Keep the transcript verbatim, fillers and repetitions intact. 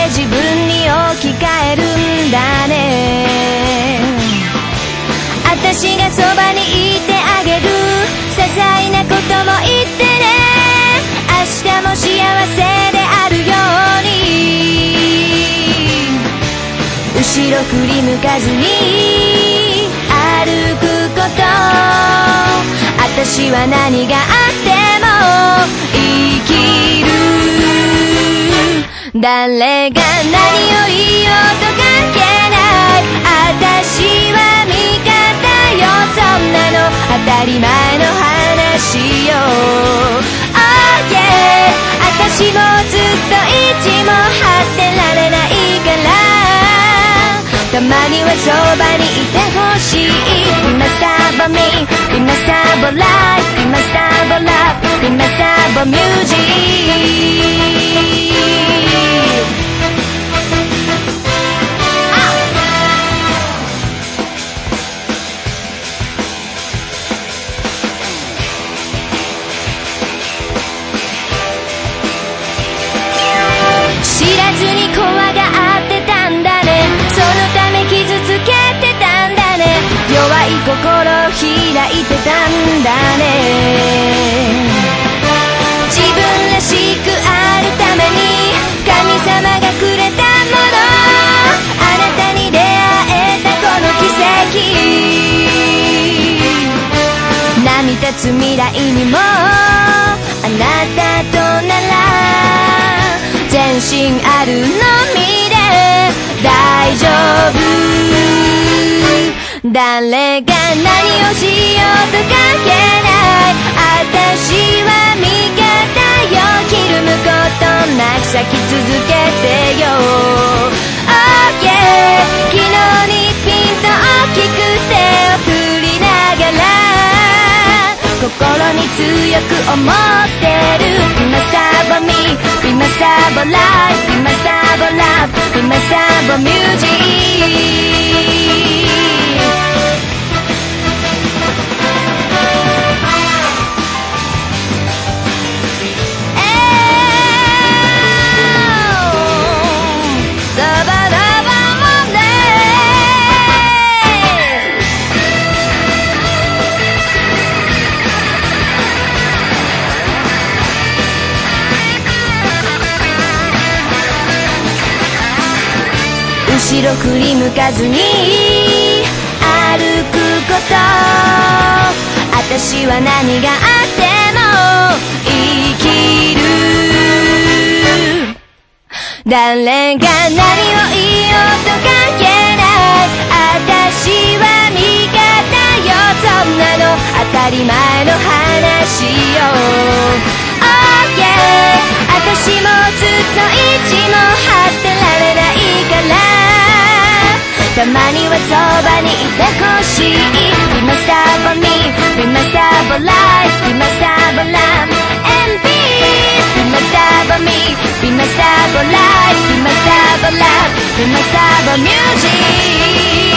自分に置き換えるんだね。私がそばにいてあげる、些細なことも言ってね。明日も幸せであるように、後ろ振り向かずに歩くこと。私は何があっても生きる。誰が何を言おうと関係ない。私は味方よ、そんなの当たり前の話よ。Oh yeah、 私もずっと意地も張ってられないから、たまにはそばにいてほしい。 Be my star for me, be my star for life, be my star for love, be my star for music。知らずに怖がってたんだね。そのため傷つけてたんだね。弱い心を開いてたんだね。自分らしくあるために神様がくれたもの、あなたに出会えたこの奇跡。波立つ未来にもあなたとなら全身あるのみで大丈夫。誰が何をしようと関係ない。私は味方よ、ひるむことなく咲き続けてよ。Oh yeah、 昨日にピンと大きく手を振りながら心に強く思ってる。 Be my star for me, be my star for life, be my star for love, be my star for music。後ろ振り向かずに歩くこと。私は何があっても生きる。誰が何を言おうと関係ない。私は味方よ、そんなの当たり前の話よ。Oh yeah、 私もずっと意地も張ってられないから、たまにはそばにいてほしい。 Be my star for me, be my star for life, be my star for love and peace. Be my star for me, be my star for life, be my star for love, be my star for music。